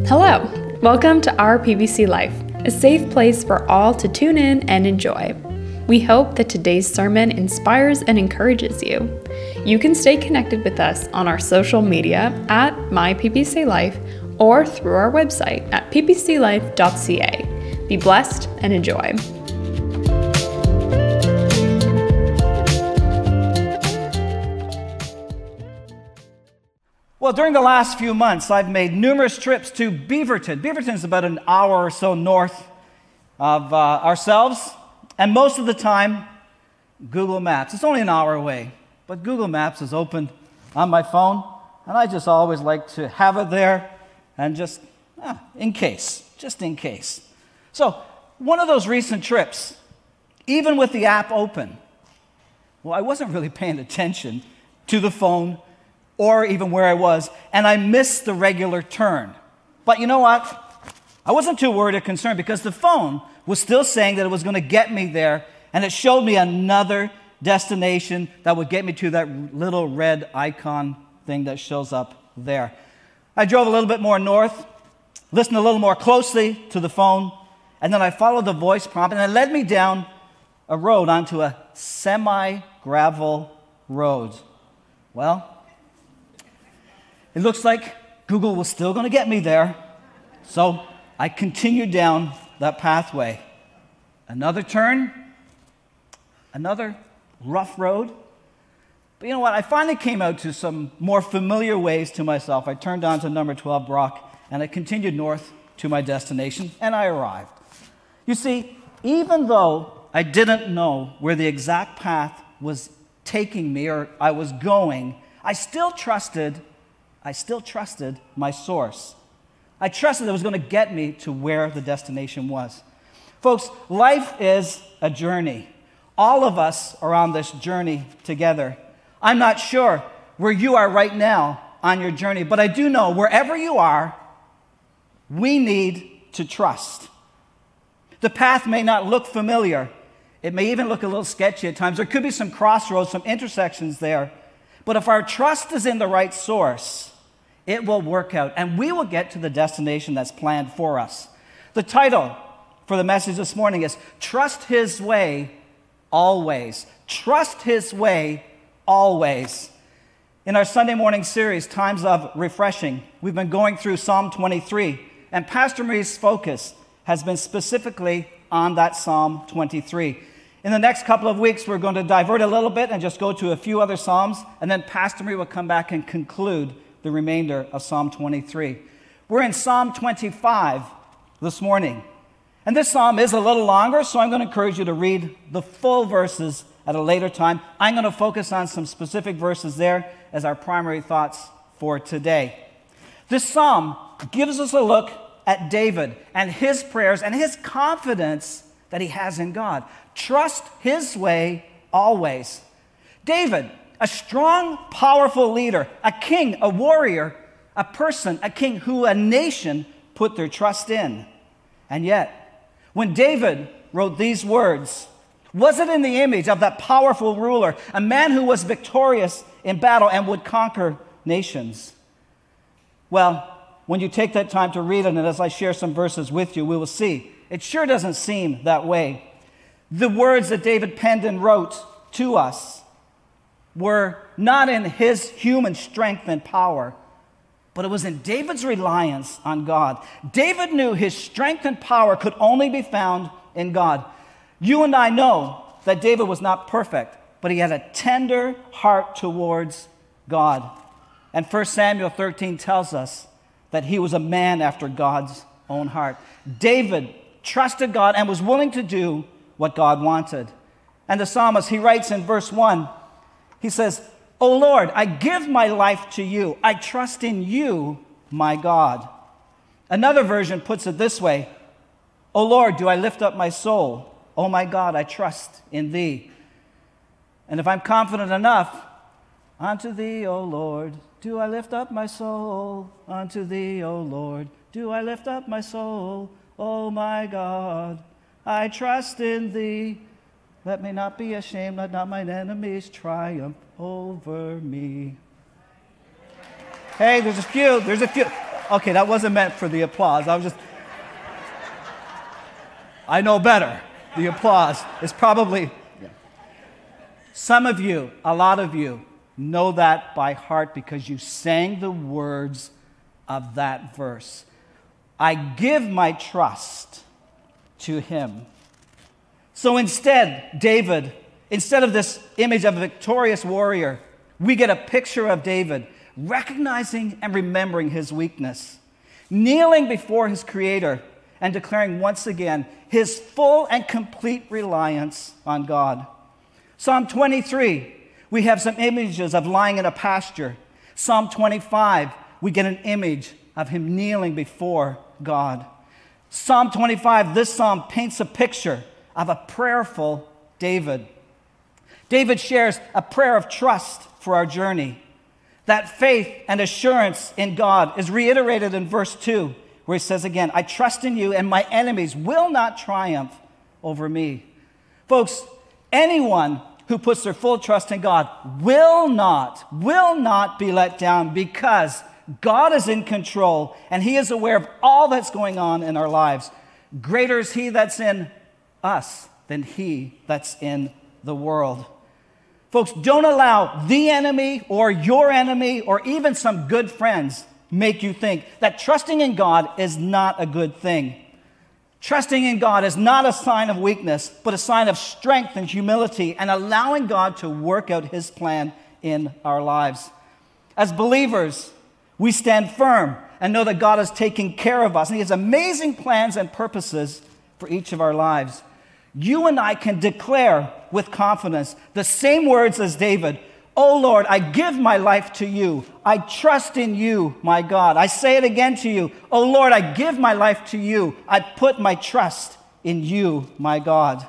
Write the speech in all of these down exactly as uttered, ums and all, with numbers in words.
Hello, welcome to Our P B C Life, a safe place for all to tune in and enjoy. We hope that today's sermon inspires and encourages you. You can stay connected with us on our social media at My P B C Life or through our website at p b c life dot c a. Be blessed and enjoy. Well, during the last few months, I've made numerous trips to Beaverton. Beaverton is about an hour or so north of uh, ourselves, and most of the time, Google Maps. It's only an hour away, but Google Maps is open on my phone, and I just always like to have it there, and just ah, in case, just in case. So, one of those recent trips, even with the app open, well, I wasn't really paying attention to the phone or even where I was, and I missed the regular turn. But you know what? I wasn't too worried or concerned because the phone was still saying that it was going to get me there, and it showed me another destination that would get me to that little red icon thing that shows up there. I drove a little bit more north, listened a little more closely to the phone, and then I followed the voice prompt, and it led me down a road onto a semi-gravel road. Well, it looks like Google was still going to get me there, so I continued down that pathway. Another turn, another rough road. But you know what? I finally came out to some more familiar ways to myself. I turned onto number twelve Brock, and I continued north to my destination, and I arrived. You see, even though I didn't know where the exact path was taking me or I was going, I still trusted I still trusted my source. I trusted it was going to get me to where the destination was. Folks, life is a journey. All of us are on this journey together. I'm not sure where you are right now on your journey, but I do know wherever you are, we need to trust. The path may not look familiar. It may even look a little sketchy at times. There could be some crossroads, some intersections there. But if our trust is in the right source, it will work out, and we will get to the destination that's planned for us. The title for the message this morning is Trust His Way Always. Trust His Way Always. In our Sunday morning series, Times of Refreshing, we've been going through Psalm twenty-three, and Pastor Marie's focus has been specifically on that Psalm twenty-three. In the next couple of weeks, we're going to divert a little bit and just go to a few other Psalms, and then Pastor Marie will come back and conclude the remainder of Psalm twenty-three. We're in Psalm twenty-five this morning. And this psalm is a little longer, so I'm going to encourage you to read the full verses at a later time. I'm going to focus on some specific verses there as our primary thoughts for today. This psalm gives us a look at David and his prayers and his confidence that he has in God. Trust his way always. David, a strong, powerful leader, a king, a warrior, a person, a king who a nation put their trust in. And yet, when David wrote these words, was it in the image of that powerful ruler, a man who was victorious in battle and would conquer nations? Well, when you take that time to read it, and as I share some verses with you, we will see, it sure doesn't seem that way. The words that David penned and wrote to us were not in his human strength and power, but it was in David's reliance on God. David knew his strength and power could only be found in God. You and I know that David was not perfect, but he had a tender heart towards God. And First Samuel thirteen tells us that he was a man after God's own heart. David trusted God and was willing to do what God wanted. And the psalmist, he writes in verse one, he says, "O Lord, I give my life to you. I trust in you, my God." Another version puts it this way, "O Lord, do I lift up my soul? O my God, I trust in thee." And if I'm confident enough, "Unto thee, O Lord, do I lift up my soul. Unto thee, O Lord, do I lift up my soul. O my God, I trust in thee. Let me not be ashamed, let not mine enemies triumph over me." Hey, there's a few, there's a few. Okay, that wasn't meant for the applause. I was just, I know better. The applause is probably, yeah. Some of you, a lot of you, know that by heart because you sang the words of that verse. I give my trust to him. So instead, David, instead of this image of a victorious warrior, we get a picture of David recognizing and remembering his weakness, kneeling before his Creator and declaring once again his full and complete reliance on God. Psalm twenty-three, we have some images of lying in a pasture. Psalm twenty-five, we get an image of him kneeling before God. Psalm twenty-five, this psalm paints a picture of a prayerful David. David shares a prayer of trust for our journey. That faith and assurance in God is reiterated in verse two, where he says again, I trust in you and my enemies will not triumph over me. Folks, anyone who puts their full trust in God will not, will not be let down because God is in control and he is aware of all that's going on in our lives. Greater is he that's in us than he that's in the world. Folks, don't allow the enemy or your enemy or even some good friends make you think that trusting in God is not a good thing. Trusting in God is not a sign of weakness, but a sign of strength and humility and allowing God to work out his plan in our lives. As believers, we stand firm and know that God is taking care of us and he has amazing plans and purposes for each of our lives. You and I can declare with confidence the same words as David. Oh Lord, I give my life to you. I trust in you, my God. I say it again to you. Oh Lord, I give my life to you. I put my trust in you, my God.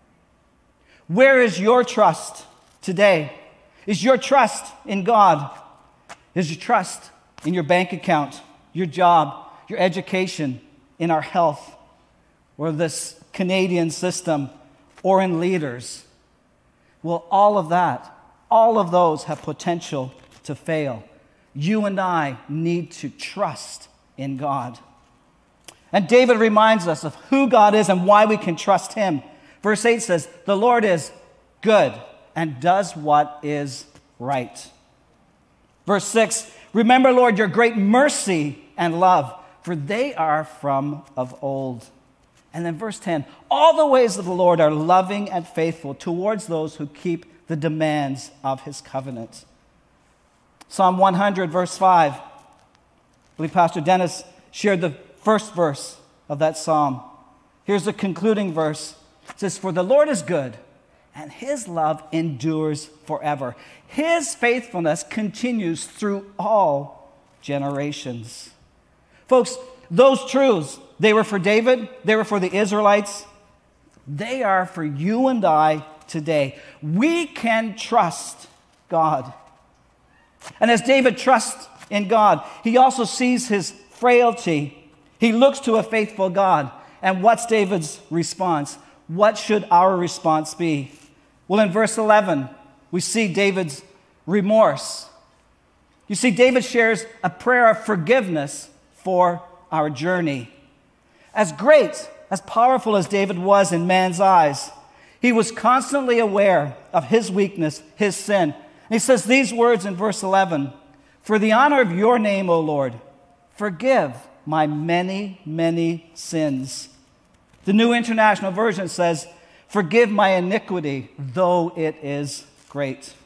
Where is your trust today? Is your trust in God? Is your trust in your bank account, your job, your education, in our health, or this Canadian system, or in leaders? Well, all of that, all of those have potential to fail. You and I need to trust in God. And David reminds us of who God is and why we can trust him. Verse eight says, the Lord is good and does what is right. Verse six, remember, Lord, your great mercy and love, for they are from of old. And then verse ten, all the ways of the Lord are loving and faithful towards those who keep the demands of his covenant. Psalm one hundred, verse five. I believe Pastor Dennis shared the first verse of that psalm. Here's the concluding verse. It says, for the Lord is good, and his love endures forever. His faithfulness continues through all generations. Folks, those truths, they were for David, they were for the Israelites, they are for you and I today. We can trust God. And as David trusts in God, he also sees his frailty. He looks to a faithful God. And what's David's response? What should our response be? Well, in verse eleven, we see David's remorse. You see, David shares a prayer of forgiveness for our journey. As great, as powerful as David was in man's eyes, he was constantly aware of his weakness, his sin. And he says these words in verse eleven, for the honor of your name, O Lord, forgive my many, many sins. The New International Version says, forgive my iniquity, though it is great.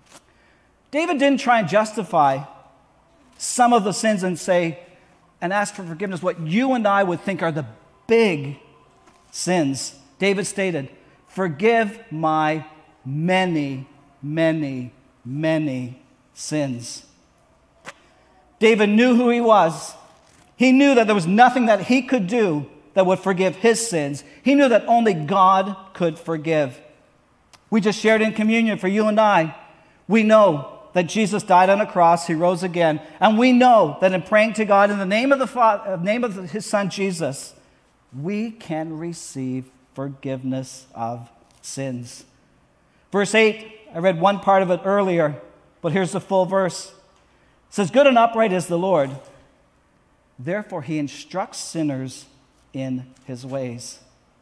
David didn't try and justify some of the sins and say, and ask for forgiveness, what you and I would think are the big sins. David stated, forgive my many, many, many sins. David knew who he was. He knew that there was nothing that he could do that would forgive his sins. He knew that only God could forgive. We just shared in communion for you and I. We know that Jesus died on a cross, he rose again, and we know that in praying to God in the name of the Father, name of his Son Jesus, we can receive forgiveness of sins. Verse eight, I read one part of it earlier, but here's the full verse. It says, good and upright is the Lord. Therefore, he instructs sinners in his ways.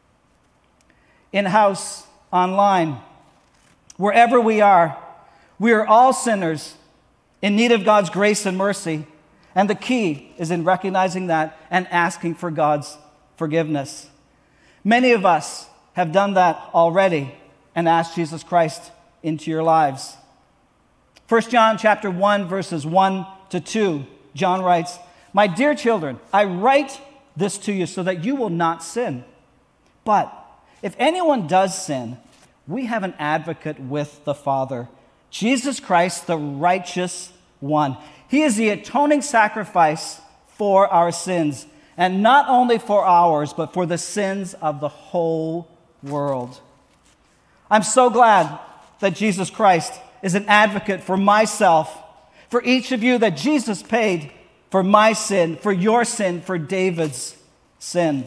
In-house, online, wherever we are, we are all sinners in need of God's grace and mercy. And the key is in recognizing that and asking for God's forgiveness. Many of us have done that already and asked Jesus Christ into your lives. First John chapter one, verses one to two, John writes, "My dear children, I write this to you so that you will not sin. But if anyone does sin, we have an advocate with the Father, Jesus Christ, the righteous one. He is the atoning sacrifice for our sins, and not only for ours, but for the sins of the whole world." I'm so glad that Jesus Christ is an advocate for myself, for each of you, that Jesus paid for my sin, for your sin, for David's sin.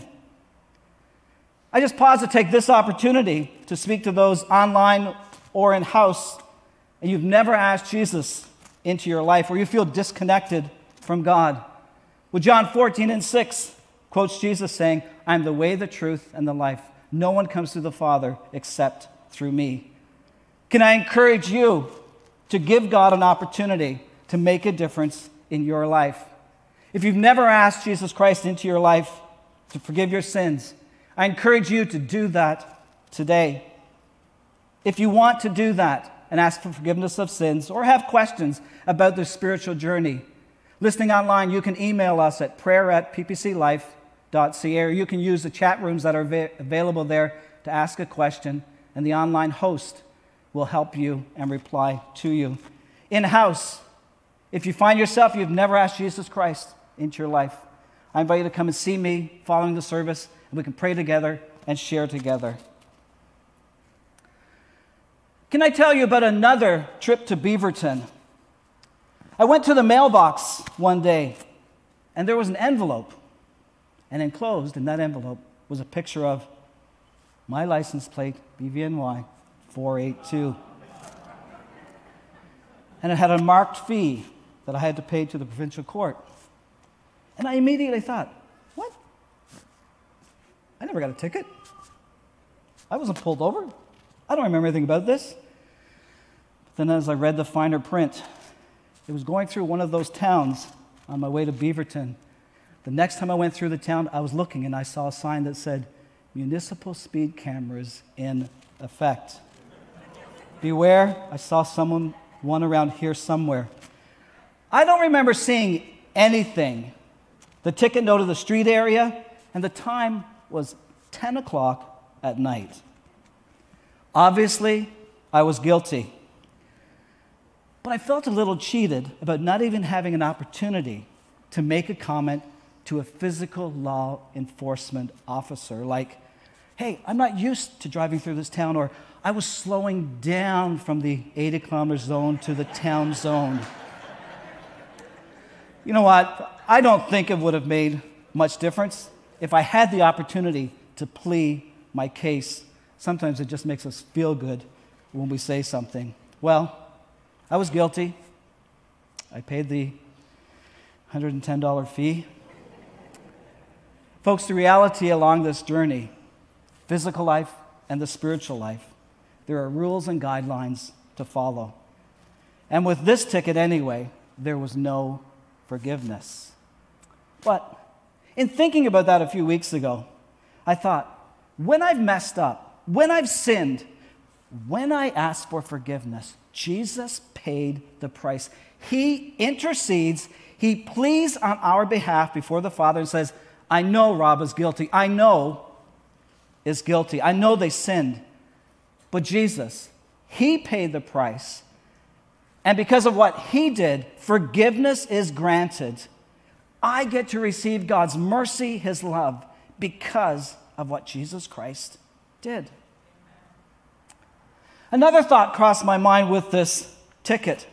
I just pause to take this opportunity to speak to those online or in house, and you've never asked Jesus into your life, or you feel disconnected from God. Well, John fourteen and six quotes Jesus saying, "I am the way, the truth, and the life. No one comes to the Father except through me." Can I encourage you to give God an opportunity to make a difference in your life? If you've never asked Jesus Christ into your life to forgive your sins, I encourage you to do that today. If you want to do that and ask for forgiveness of sins or have questions about the spiritual journey, listening online, you can email us at prayer at p p c life dot c a, or you can use the chat rooms that are va- available there to ask a question, and the online host will help you and reply to you. In-house, if you find yourself, you've never asked Jesus Christ into your life, I invite you to come and see me following the service, and we can pray together and share together. Can I tell you about another trip to Beaverton? I went to the mailbox one day, and there was an envelope, and enclosed in that envelope was a picture of my license plate, B V N Y four eight two. And it had a marked fee that I had to pay to the provincial court. And I immediately thought, what? I never got a ticket. I wasn't pulled over. I don't remember anything about this. But then as I read the finer print, it was going through one of those towns on my way to Beaverton. The next time I went through the town, I was looking and I saw a sign that said, "Municipal speed cameras in effect. Beware, I saw someone, one around here somewhere." I don't remember seeing anything. The ticket noted the street area, and the time was ten o'clock at night. Obviously, I was guilty. But I felt a little cheated about not even having an opportunity to make a comment to a physical law enforcement officer, like, "Hey, I'm not used to driving through this town," or "I was slowing down from the eighty kilometer zone to the town zone." You know what? I don't think it would have made much difference if I had the opportunity to plead my case. Sometimes it just makes us feel good when we say something. Well, I was guilty. I paid the one hundred ten dollars fee. Folks, the reality along this journey, physical life and the spiritual life, there are rules and guidelines to follow. And with this ticket anyway, there was no forgiveness. But in thinking about that a few weeks ago, I thought, when I've messed up, when I've sinned, when I ask for forgiveness, Jesus paid the price. He intercedes, he pleads on our behalf before the Father and says, "I know Rob is guilty. I know is guilty. I know they sinned." But Jesus, he paid the price. And because of what he did, forgiveness is granted. I get to receive God's mercy, his love, because of what Jesus Christ did. Another thought crossed my mind with this ticket.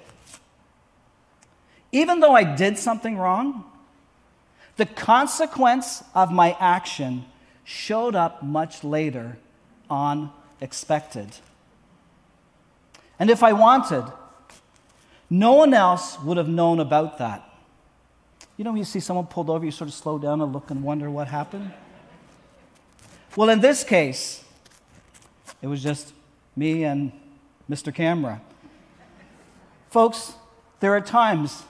Even though I did something wrong, the consequence of my action showed up much later, unexpected. And if I wanted, no one else would have known about that. You know when you see someone pulled over, you sort of slow down and look and wonder what happened? Well, in this case, it was just me and Mister Camera. Folks, there are times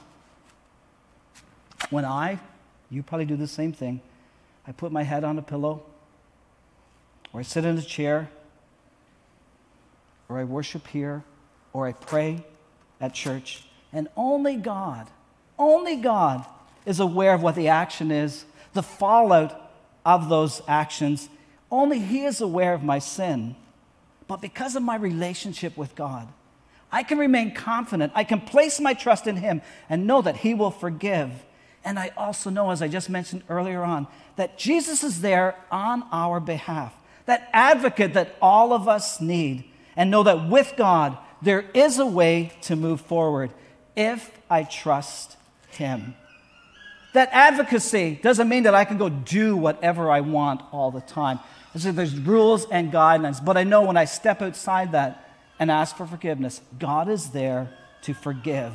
when I, you probably do the same thing, I put my head on a pillow, or I sit in a chair, or I worship here, or I pray at church, and only God, only God is aware of what the action is, the fallout of those actions. Only He is aware of my sin. But because of my relationship with God, I can remain confident. I can place my trust in Him and know that He will forgive. And I also know, as I just mentioned earlier on, that Jesus is there on our behalf, that advocate that all of us need, and know that with God, there is a way to move forward if I trust Him. That advocacy doesn't mean that I can go do whatever I want all the time. So there's rules and guidelines, but I know when I step outside that and ask for forgiveness, God is there to forgive.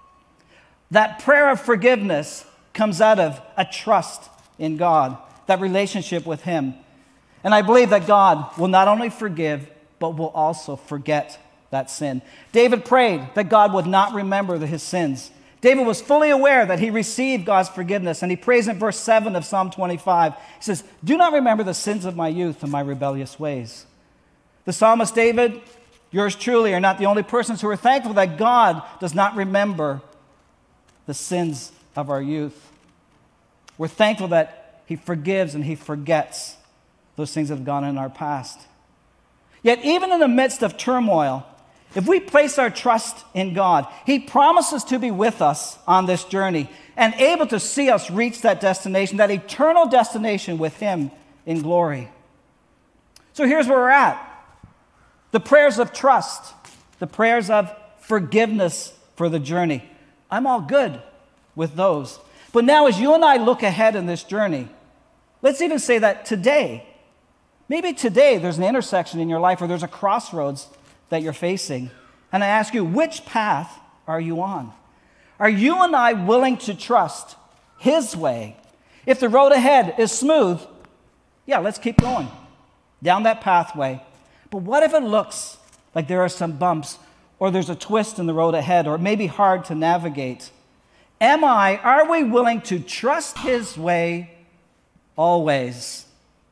That prayer of forgiveness comes out of a trust in God, that relationship with Him. And I believe that God will not only forgive, but will also forget that sin. David prayed that God would not remember his sins. David was fully aware that he received God's forgiveness, and he prays in verse seven of Psalm twenty-five. He says, "Do not remember the sins of my youth and my rebellious ways." The psalmist David, yours truly, are not the only persons who are thankful that God does not remember the sins of our youth. We're thankful that He forgives and He forgets those things that have gone in our past. Yet even in the midst of turmoil, if we place our trust in God, He promises to be with us on this journey and able to see us reach that destination, that eternal destination with Him in glory. So here's where we're at. The prayers of trust, the prayers of forgiveness for the journey. I'm all good with those. But now as you and I look ahead in this journey, let's even say that today, maybe today there's an intersection in your life or there's a crossroads that you're facing. And I ask you, which path are you on? Are you and I willing to trust His way? If the road ahead is smooth, yeah, let's keep going down that pathway. But what if it looks like there are some bumps or there's a twist in the road ahead or it may be hard to navigate? Am I, are we willing to trust His way always?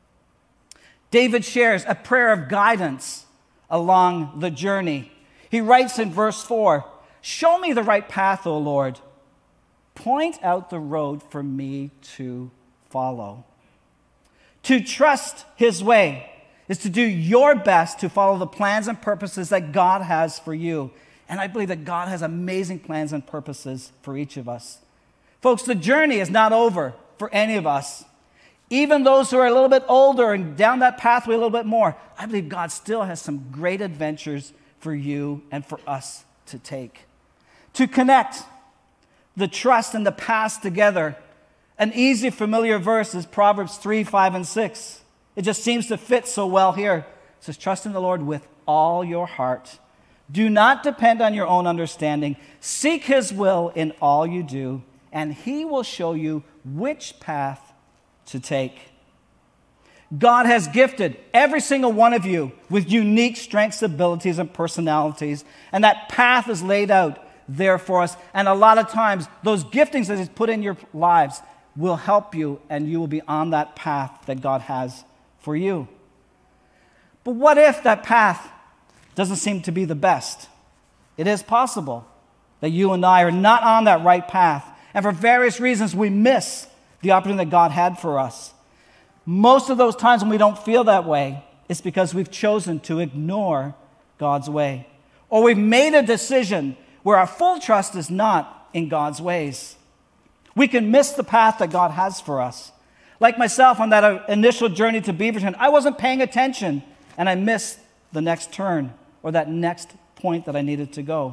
David shares a prayer of guidance along the journey. He writes in verse four, "Show me the right path, O Lord. Point out the road for me to follow." To trust His way is to do your best to follow the plans and purposes that God has for you. And I believe that God has amazing plans and purposes for each of us. Folks, the journey is not over for any of us. Even those who are a little bit older and down that pathway a little bit more, I believe God still has some great adventures for you and for us to take. To connect the trust and the past together, an easy, familiar verse is Proverbs three, five, and six. It just seems to fit so well here. It says, "Trust in the Lord with all your heart. Do not depend on your own understanding. Seek His will in all you do, and He will show you which path to take." God has gifted every single one of you with unique strengths, abilities, and personalities, and that path is laid out there for us. And a lot of times, those giftings that He's put in your lives will help you, and you will be on that path that God has for you. But what if that path doesn't seem to be the best? It is possible that you and I are not on that right path, and for various reasons we miss the opportunity that God had for us. Most of those times when we don't feel that way, it's because we've chosen to ignore God's way, or we've made a decision where our full trust is not in God's ways. We can miss the path that God has for us. Like myself on that initial journey to Beaverton, I wasn't paying attention, and I missed the next turn or that next point that I needed to go.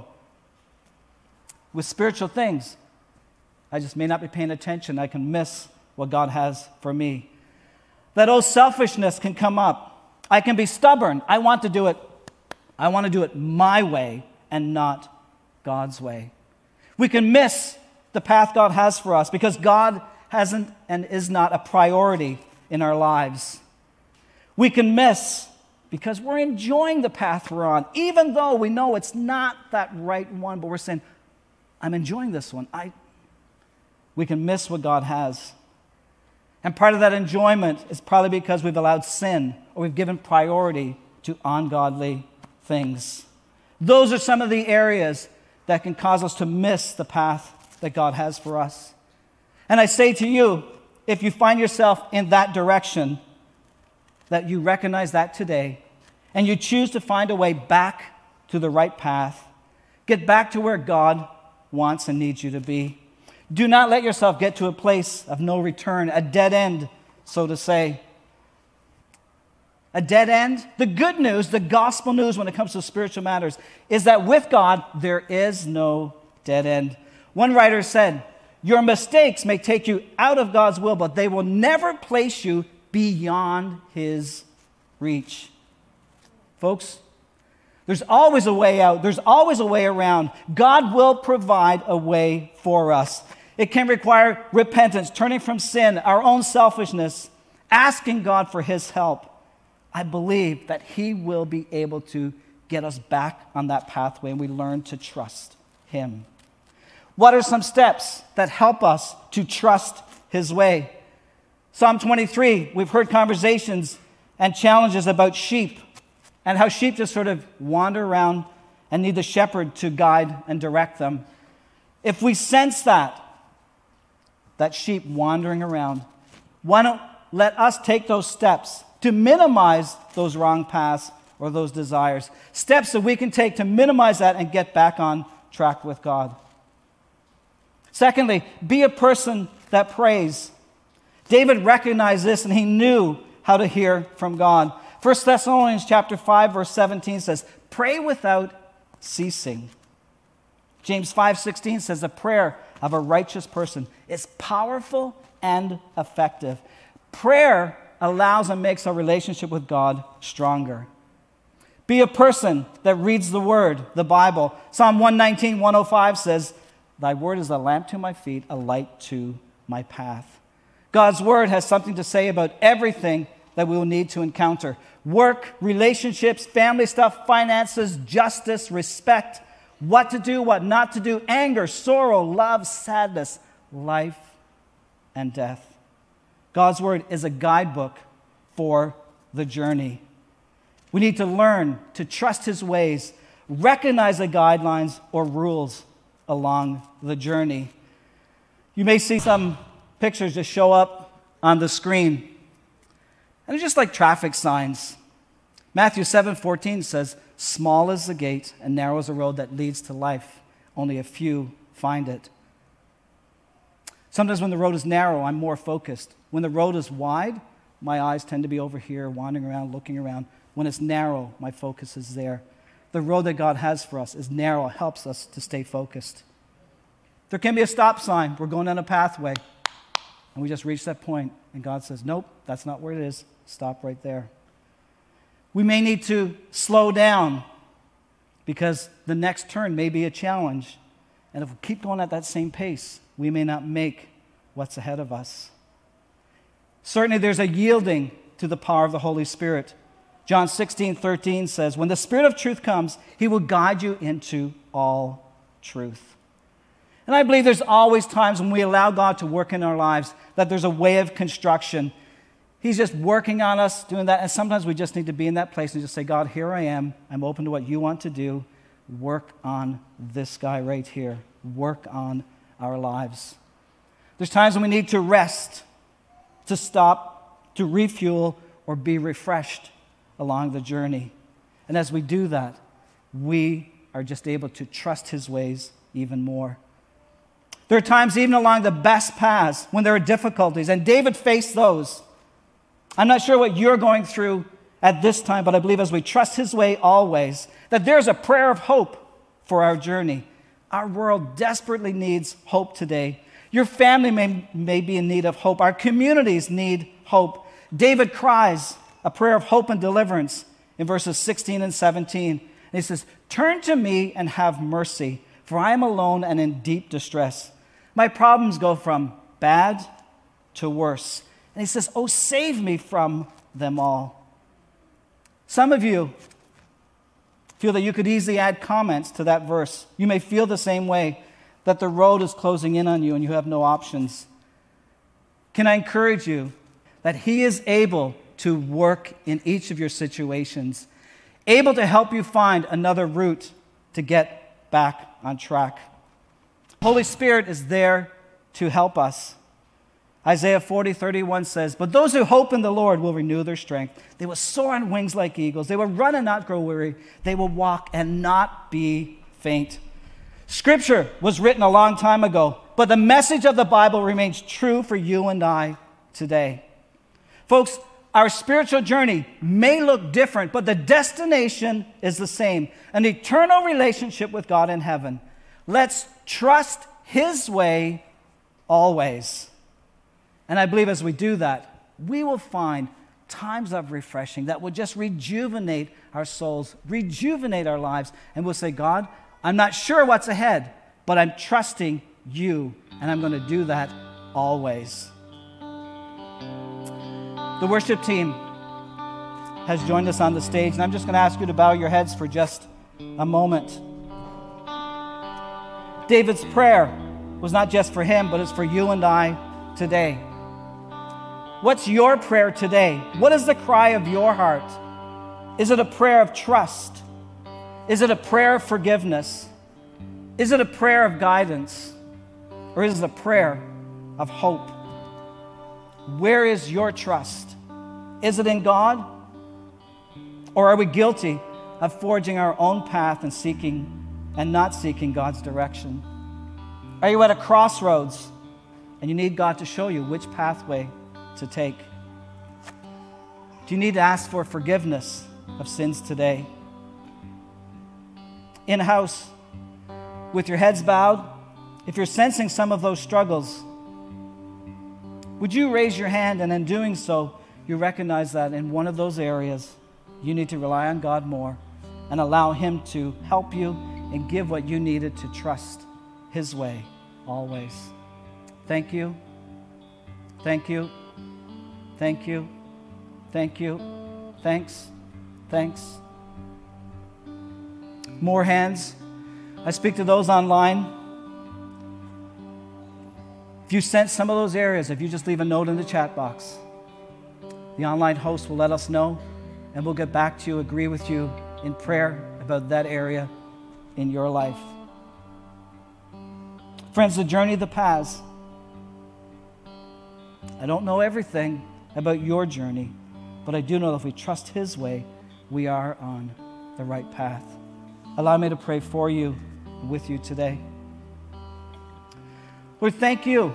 With spiritual things, I just may not be paying attention. I can miss what God has for me. That old selfishness can come up. I can be stubborn. I want to do it. I want to do it my way and not God's way. We can miss the path God has for us because God hasn't and is not a priority in our lives. We can miss because we're enjoying the path we're on, even though we know it's not that right one, but we're saying, I'm enjoying this one. I, we can miss what God has. And part of that enjoyment is probably because we've allowed sin or we've given priority to ungodly things. Those are some of the areas that can cause us to miss the path that God has for us. And I say to you, if you find yourself in that direction, that you recognize that today, and you choose to find a way back to the right path, get back to where God wants and needs you to be. Do not let yourself get to a place of no return, a dead end, so to say. A dead end. The good news, the gospel news when it comes to spiritual matters, is that with God, there is no dead end. One writer said, your mistakes may take you out of God's will, but they will never place you beyond his reach. Folks, there's always a way out. There's always a way around. God will provide a way for us. It can require repentance, turning from sin, our own selfishness, asking God for his help. I believe that he will be able to get us back on that pathway and we learn to trust him. What are some steps that help us to trust his way? Psalm twenty-three, we've heard conversations and challenges about sheep and how sheep just sort of wander around and need the shepherd to guide and direct them. If we sense that, that sheep wandering around, why don't let us take those steps to minimize those wrong paths or those desires. Steps that we can take to minimize that and get back on track with God. Secondly, be a person that prays. David recognized this and he knew how to hear from God. First Thessalonians chapter five, verse seventeen says, pray without ceasing. James five sixteen says, the prayer of a righteous person is powerful and effective. Prayer allows and makes our relationship with God stronger. Be a person that reads the Word, the Bible. Psalm one nineteen, one oh five says, thy word is a lamp to my feet, a light to my path. God's Word has something to say about everything that we will need to encounter. Work, relationships, family stuff, finances, justice, respect, what to do, what not to do, anger, sorrow, love, sadness, life, and death. God's Word is a guidebook for the journey. We need to learn to trust his ways, recognize the guidelines or rules along the journey. You may see some pictures just show up on the screen. And they're just like traffic signs. Matthew seven fourteen says, small is the gate and narrow is the road that leads to life. Only a few find it. Sometimes when the road is narrow, I'm more focused. When the road is wide, my eyes tend to be over here, wandering around, looking around. When it's narrow, my focus is there. The road that God has for us is narrow. It helps us to stay focused. There can be a stop sign. We're going down a pathway. And we just reach that point, and God says, nope, that's not where it is. Stop right there. We may need to slow down because the next turn may be a challenge. And if we keep going at that same pace, we may not make what's ahead of us. Certainly there's a yielding to the power of the Holy Spirit. John sixteen thirteen says, when the Spirit of truth comes, he will guide you into all truth. And I believe there's always times when we allow God to work in our lives, that there's a way of construction. He's just working on us, doing that. And sometimes we just need to be in that place and just say, God, here I am. I'm open to what you want to do. Work on this guy right here. Work on our lives. There's times when we need to rest, to stop, to refuel, or be refreshed along the journey. And as we do that, we are just able to trust his ways even more. There are times even along the best paths when there are difficulties, and David faced those. I'm not sure what you're going through at this time, but I believe as we trust his way always, that there's a prayer of hope for our journey. Our world desperately needs hope today. Your family may, may be in need of hope. Our communities need hope. David cries a prayer of hope and deliverance in verses sixteen and seventeen. And he says, turn to me and have mercy, for I am alone and in deep distress. My problems go from bad to worse. And he says, oh, save me from them all. Some of you feel that you could easily add comments to that verse. You may feel the same way, that the road is closing in on you and you have no options. Can I encourage you that he is able to work in each of your situations, able to help you find another route to get back on track. Holy Spirit is there to help us. Isaiah forty thirty-one says, but those who hope in the Lord will renew their strength. They will soar on wings like eagles. They will run and not grow weary. They will walk and not be faint. Scripture was written a long time ago, but the message of the Bible remains true for you and I today. Folks, our spiritual journey may look different, but the destination is the same, an eternal relationship with God in heaven. Let's trust his way always. And I believe as we do that, we will find times of refreshing that will just rejuvenate our souls, rejuvenate our lives, and we'll say, God, I'm not sure what's ahead, but I'm trusting you, and I'm going to do that always. The worship team has joined us on the stage, and I'm just going to ask you to bow your heads for just a moment. David's prayer was not just for him, but it's for you and I today. What's your prayer today? What is the cry of your heart? Is it a prayer of trust? Is it a prayer of forgiveness? Is it a prayer of guidance? Or is it a prayer of hope? Where is your trust? Is it in God? Or are we guilty of forging our own path and seeking and not seeking God's direction? Are you at a crossroads and you need God to show you which pathway to take? Do you need to ask for forgiveness of sins today? In-house, with your heads bowed, if you're sensing some of those struggles, would you raise your hand, and in doing so, you recognize that in one of those areas, you need to rely on God more and allow him to help you and give what you needed to trust his way always. Thank you. Thank you. Thank you. Thank you. Thanks. Thanks. More hands. I speak to those online. If you sense some of those areas, if you just leave a note in the chat box, the online host will let us know, and we'll get back to you, agree with you in prayer about that area in your life. Friends, the journey, the paths. I don't know everything about your journey, but I do know that if we trust his way, we are on the right path. Allow me to pray for you and with you today. Lord, thank you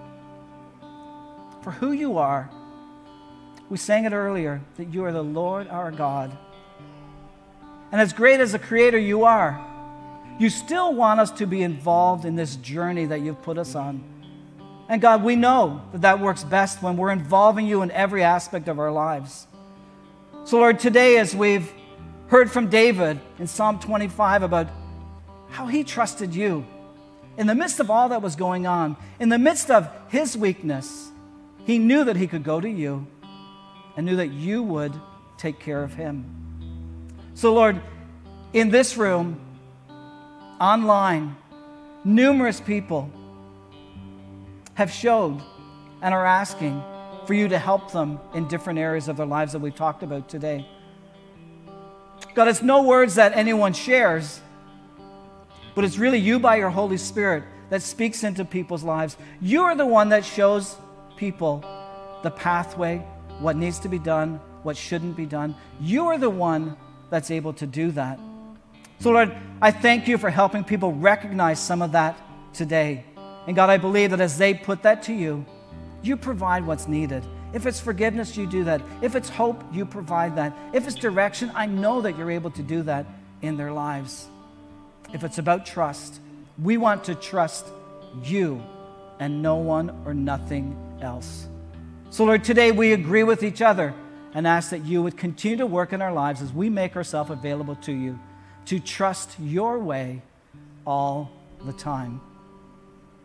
for who you are. We sang it earlier, that you are the Lord our God. And as great as a creator you are, you still want us to be involved in this journey that you've put us on. And God, we know that that works best when we're involving you in every aspect of our lives. So Lord, today as we've heard from David in Psalm twenty-five about how he trusted you, in the midst of all that was going on, in the midst of his weakness, he knew that he could go to you and knew that you would take care of him. So Lord, in this room, online, numerous people have showed and are asking for you to help them in different areas of their lives that we've talked about today. God, it's no words that anyone shares, but it's really you by your Holy Spirit that speaks into people's lives. You are the one that shows people the pathway, what needs to be done, what shouldn't be done. You are the one that's able to do that. So Lord, I thank you for helping people recognize some of that today. And God, I believe that as they put that to you, you provide what's needed. If it's forgiveness, you do that. If it's hope, you provide that. If it's direction, I know that you're able to do that in their lives. If it's about trust, we want to trust you and no one or nothing else. So Lord, today we agree with each other and ask that you would continue to work in our lives as we make ourselves available to you, to trust your way all the time.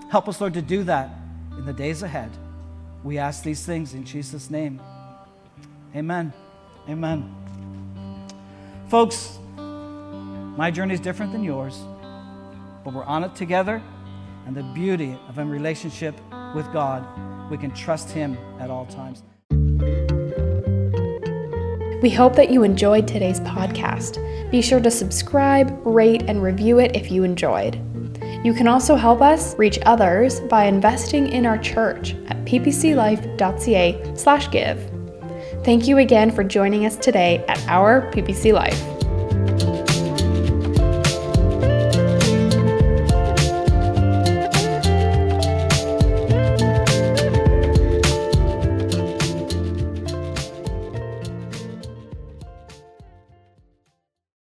Help us, Lord, to do that in the days ahead. We ask these things in Jesus' name. Amen. Amen. Folks, my journey is different than yours, but we're on it together, and the beauty of a relationship with God, we can trust Him at all times. We hope that you enjoyed today's podcast. Be sure to subscribe, rate, and review it if you enjoyed. You can also help us reach others by investing in our church at p p c life dot c a slash give. Thank you again for joining us today at Our P P C Life.